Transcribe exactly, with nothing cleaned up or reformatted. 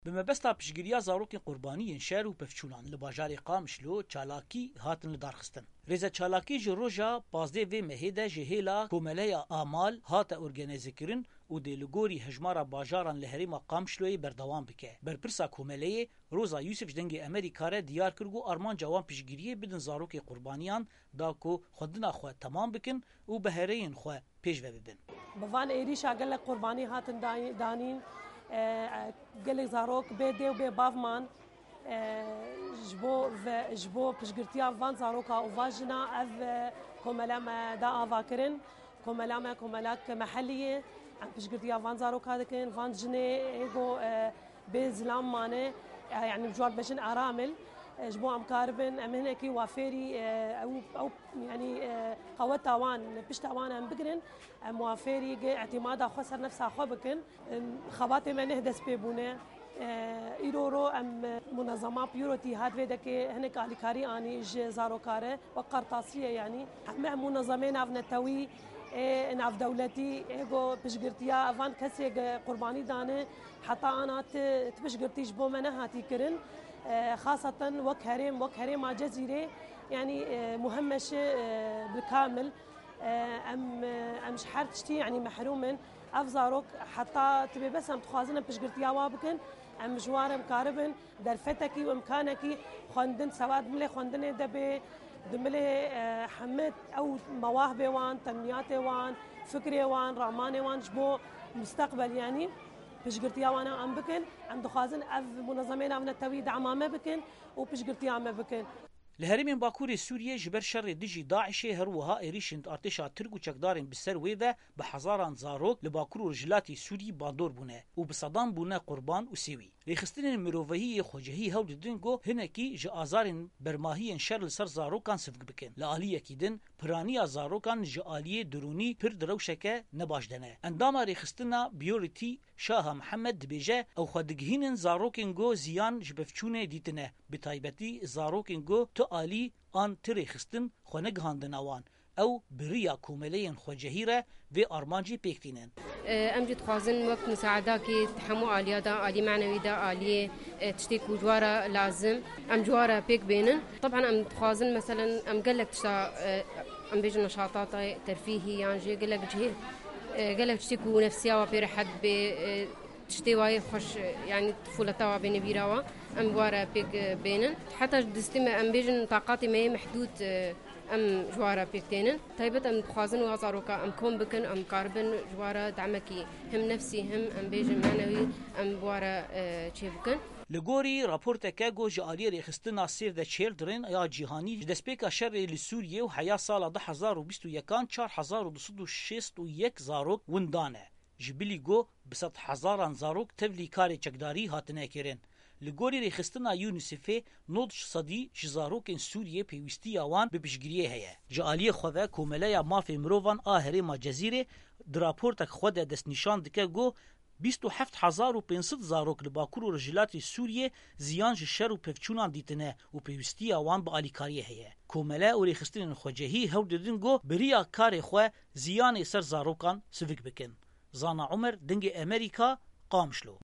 بمبستا پشگیریا زاروکên قوربانiyên şer û pevçûnan li bajarê Qamişlo çalakî hatin li darxistin. Rêza çalakî ji roja pazdeh vê mehê de ji hêla Komeleya Amal hate organîzekirin û dê li gorî hejmara bajaran li herêma Qamişloyê berdewam bike. Berpirsa Komeleyê Roza Yusuf ji dengê Amerîka re diyar kir got armanca wan piştgiriyê bidin zarokê qurbaniyan da ku xwedina xwe temam bikin û bi hereyên xwe pêş ve bibin. Bi van êrîşa gelek qurbanî hatin danîn gelek zarok bê dê û bê bavman ji bo ji bo piştgirtiya van zaroka û van jina ev komela me da ava kirin. Komela me komelak mehelliyê em piştgirtiya van zaroka dikin. Van jinê êgo bê zilam mane yani bi ciwan bejin aramil ji bo em karibin em hinekî wafêrî ew yani qeweta wan pişta wan em bigirin em wafêrî etîmada xwe ser nefsa xwe bikin. Xebatê me neh dest pê bûne. îro ro em munezema pîrotî hat vê deke hinek alîkarî anî ji zarokare ve qartasiyê yani heme munezemê navnetewî navdewletî êgo piştgirtiya van kesê qurbanî dane heta ana piştgirtî ji bo me nehatî kirin. خاصة وك هرم وك هرم جزيرة يعني مهمش بالكامل أم أم شحال تشتي يعني محرومن أفزاروك حتى تبي بس أم تخازن بشجرتيا وابكن أم جوار مكاربن درفتكي وإمكانكي خندن سواد ملي خندن دبي دملي حمد أو مواهب وان تنميات وان فكري وان رعمان وان جبو مستقبل يعني پشگرتیا وانا ام بکن ام دخوازن اف منظمین ام نتوی دعمامه بکن و پشگرتیا ام بکن. لهرمên Bakurê Sûriye ji ber şerê dijî Daişê her wiha êrişên artêşa Tirk û çekdarên bi ser wê ve bi hezaran zarok li Bakur û Jilatê Sûrî bandor bûne û bi sedan bûne qurban û sêwî. Rêxistinên mirovahiyê xwecehî hewl didin got hinekî ji azarên bermahiyên şer li ser zarokan sivik bikin. Li aliyekî din piraniya zarokan ji aliyê dirûnî pir di rewşeke nebaş dene. Endama rêxistina Biyorîtî Şaha Mihemed dibêje ew xwe digihînin zarokên got ziyan ji pevçûnê dîtine bi taybetî zarokên got tu alî an ti rêxistin xwe negihandin wan. Ew biriya Komeleyên xwecehî re vê armancî pêk tînin. em jî dixwazin wek musaedakê hemû aliya da alî menewî da aliyê tiştê ku ji wara lazim em ji wara pêk bênin. Teban em dixwazin meselen em gelek tişta em bêjin neşatata terfîhî yan jî gelek cihê gelek tiştê ku nefsiya wa pê rehet bê tiştê wayê xweş yani tifûleta wa bê nivîra wa em ji wara pêk bênin. Heta distê me em bêjin taqatê me yê mehdûd ام جوارا بيكتينن تايبت ام دخوازن وزاروكا ام كوم بكن ام كاربن جوارا دعمكي هم نفسي هم ام بيجن معنوي ام بوارا چه بكن لگوری راپورتکه گو جالی رخصتنا سیو د چیلدرن یا جهانی دسپیکا شر ل سوریه و حیا سال ده هزار و بیست و یک چهار هزار و دویست و شصت و یک زاروک وندانه جبلی گو بسط هزاران زاروک تبلی کار چکداری هاتنه کرن لگوری رخصتنا یونیسفه نود صدی جزاروکن سوریه پیوستی آوان به پشگیریه هیه جالی خواه کوملیا مافی مروان آهری ما جزیره دراپورتک خود دست نشان دکه گو بیست و هفت هزار و پانصد زاروک لباکور و رجلات سوریه زیان شر و پفچونان دیتنه و پیوستی آوان با آلیکاریه هیه کوملا و رخصتن خوجهی هول ددن گو بریا کار خواه زیان سر زاروکان سویک بکن. زانا عمر دنگ امریکا قامشلو.